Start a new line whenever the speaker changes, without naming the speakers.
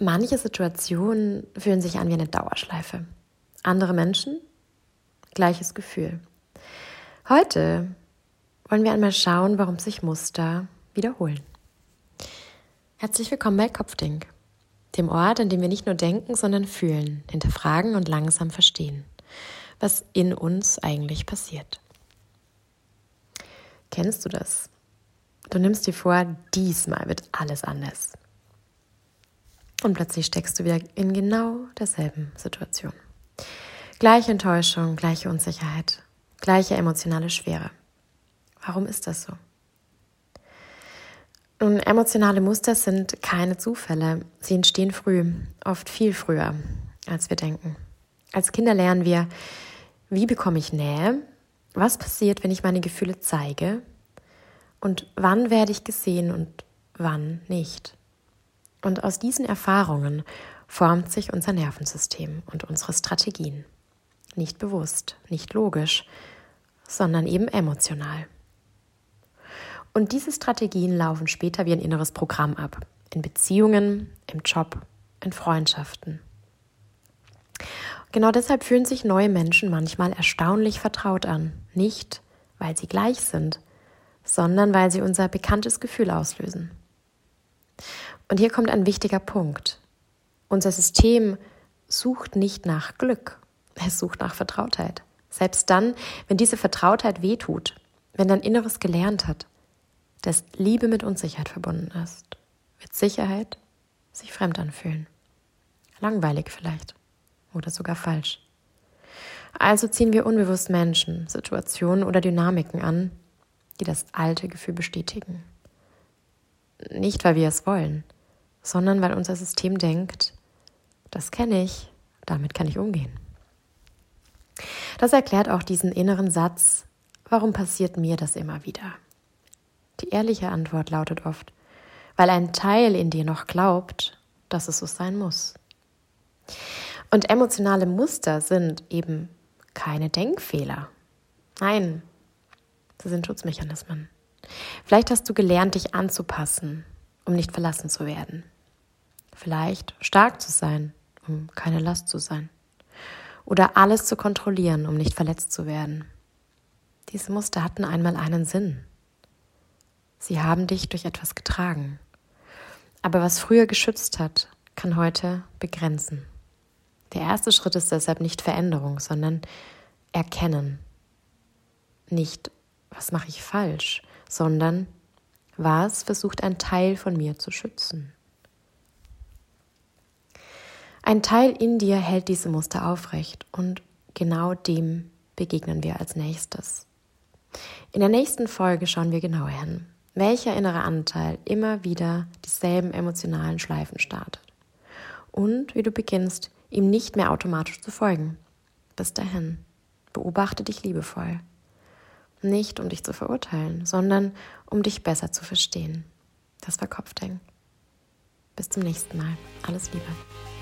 Manche Situationen fühlen sich an wie eine Dauerschleife. Andere Menschen, gleiches Gefühl. Heute wollen wir einmal schauen, warum sich Muster wiederholen. Herzlich willkommen bei Kopfdink, dem Ort, an dem wir nicht nur denken, sondern fühlen, hinterfragen und langsam verstehen, was in uns eigentlich passiert. Kennst du das? Du nimmst dir vor, diesmal wird alles anders. Und plötzlich steckst du wieder in genau derselben Situation. Gleiche Enttäuschung, gleiche Unsicherheit, gleiche emotionale Schwere. Warum ist das so? Nun, emotionale Muster sind keine Zufälle. Sie entstehen früh, oft viel früher, als wir denken. Als Kinder lernen wir, wie bekomme ich Nähe? Was passiert, wenn ich meine Gefühle zeige? Und wann werde ich gesehen und wann nicht? Und aus diesen Erfahrungen formt sich unser Nervensystem und unsere Strategien. Nicht bewusst, nicht logisch, sondern eben emotional. Und diese Strategien laufen später wie ein inneres Programm ab. In Beziehungen, im Job, in Freundschaften. Genau deshalb fühlen sich neue Menschen manchmal erstaunlich vertraut an. Nicht, weil sie gleich sind, sondern weil sie unser bekanntes Gefühl auslösen. Und hier kommt ein wichtiger Punkt. Unser System sucht nicht nach Glück, es sucht nach Vertrautheit. Selbst dann, wenn diese Vertrautheit wehtut, wenn dein Inneres gelernt hat, dass Liebe mit Unsicherheit verbunden ist, wird Sicherheit sich fremd anfühlen. Langweilig vielleicht oder sogar falsch. Also ziehen wir unbewusst Menschen, Situationen oder Dynamiken an, die das alte Gefühl bestätigen. Nicht, weil wir es wollen, sondern weil unser System denkt, das kenne ich, damit kann ich umgehen. Das erklärt auch diesen inneren Satz, warum passiert mir das immer wieder? Die ehrliche Antwort lautet oft, weil ein Teil in dir noch glaubt, dass es so sein muss. Und emotionale Muster sind eben keine Denkfehler. Nein, sie sind Schutzmechanismen. Vielleicht hast du gelernt, dich anzupassen, um nicht verlassen zu werden. Vielleicht stark zu sein, um keine Last zu sein. Oder alles zu kontrollieren, um nicht verletzt zu werden. Diese Muster hatten einmal einen Sinn. Sie haben dich durch etwas getragen. Aber was früher geschützt hat, kann heute begrenzen. Der erste Schritt ist deshalb nicht Veränderung, sondern Erkennen. Nicht, was mache ich falsch, sondern was versucht ein Teil von mir zu schützen. Ein Teil in dir hält diese Muster aufrecht und genau dem begegnen wir als nächstes. In der nächsten Folge schauen wir genauer hin, welcher innere Anteil immer wieder dieselben emotionalen Schleifen startet und wie du beginnst, ihm nicht mehr automatisch zu folgen. Bis dahin, beobachte dich liebevoll. Nicht, um dich zu verurteilen, sondern um dich besser zu verstehen. Das war Kopfdink. Bis zum nächsten Mal. Alles Liebe.